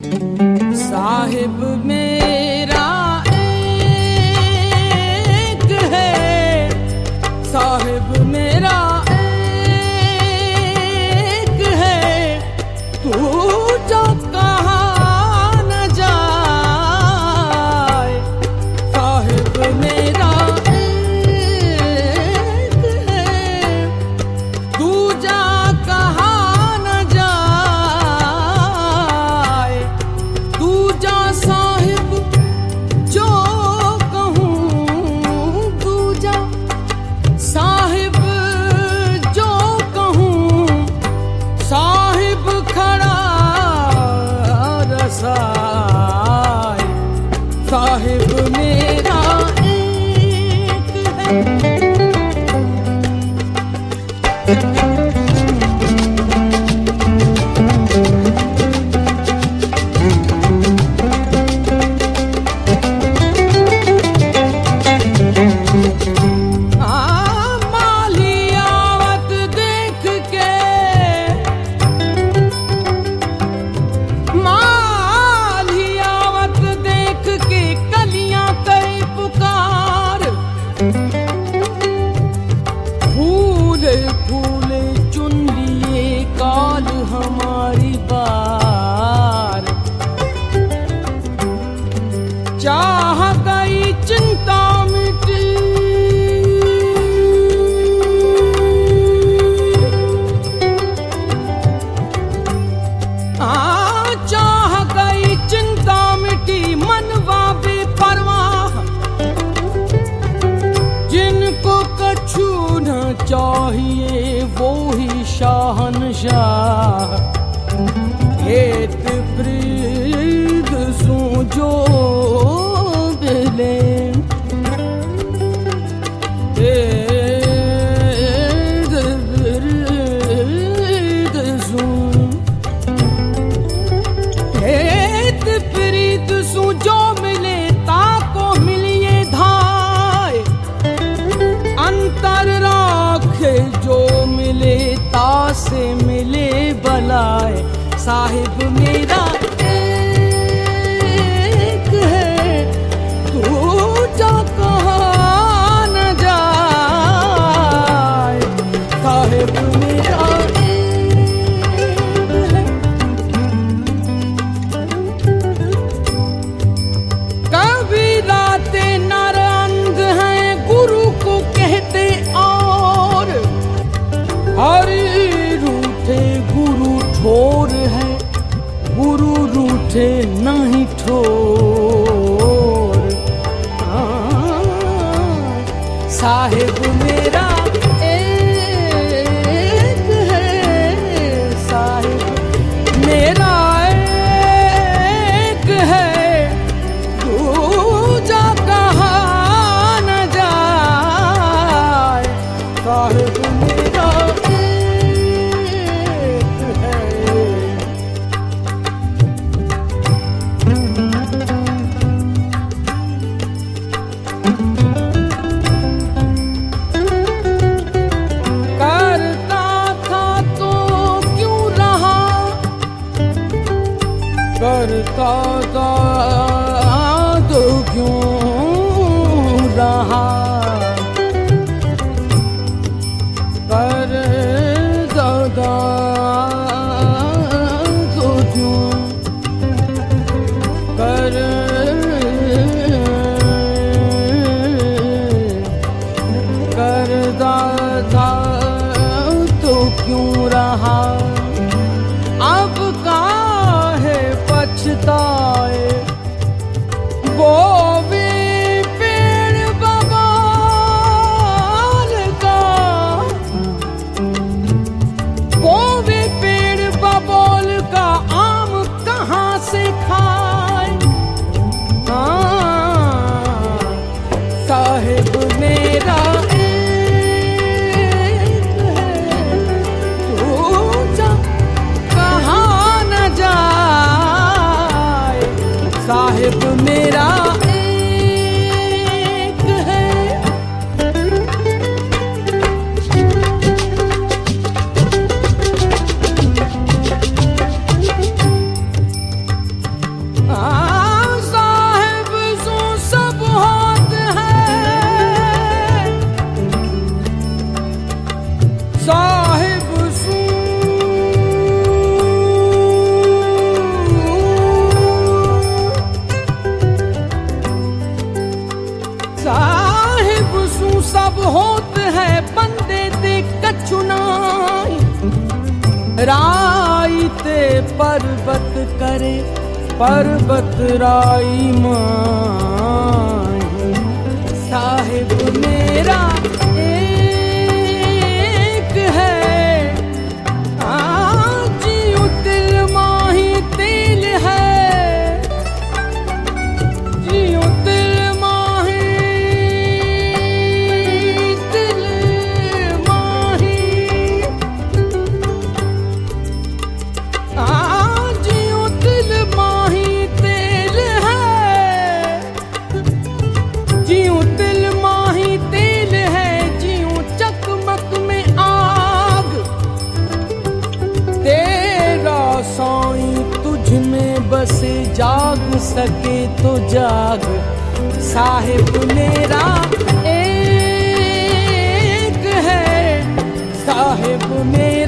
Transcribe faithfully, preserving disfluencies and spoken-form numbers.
साहिब मेरा एक है, साहिब मेरा एक है, तू जो कहाँ न जाए। साहिब मेरा एक है, तू जा कहाँ न जाए। तू जा साहिब जो कहूँ, तू जा साहिब जो कहूँ, साहिब खड़ा रसाए। साहिब मेरा एक है। फूले फूले चुन लिए काल हमारी बार, चाह गई चिंता मिटी। आ चाह गई चिंता मिटी, मनवा बेपरवाह। जिनको कछु न चाहिए वो ही शहंशाह। हेत प्रीत सू जो बिले, हेत प्रीत सू, हेत प्रीत सू जो मिले ताको मिलिए धाय। अंतर राखे जो मिले तासे मिले बलाए। साहिब मेरा एक है, तू जा कहाँ न जाए। साहिब मेरा एक है। कबीराते नर अंध हैं, गुरु को कहते और। हरि रूठे गुरु ठोर है, गुरु रूठे नहीं ठोर। साहिब मेरा एक है, साहिब मेरा एक है, तू जा कहाँ न जाए। साहिब मेरा एक है। करता था तो क्यों रहा, करता था तो क्यों रहा। करता था तो क्यों, कर करता था तो क्यों रहा। अब काहे पछताए, बोवे पेड़ बबूल का, बोवे पेड़ बबूल का, आम कहाँ से खाए। हाँ, साहिब मेरा एक है, तू जा कहाँ न जाए। साहिब मेरा एक है। राई ते पर्वत करे पर्वत राई माही। साहिब मेरा एक है जियो तिल माही तिल है, जियो तिल माही तिल माही। जियो तिल माही तिल है, जियो तिल माही तिल है। जियो चकमक में आग तेरा साईं तुझ में बसे, जाग सके तो जाग। साहिब मेरा एक है, साहिब मेरा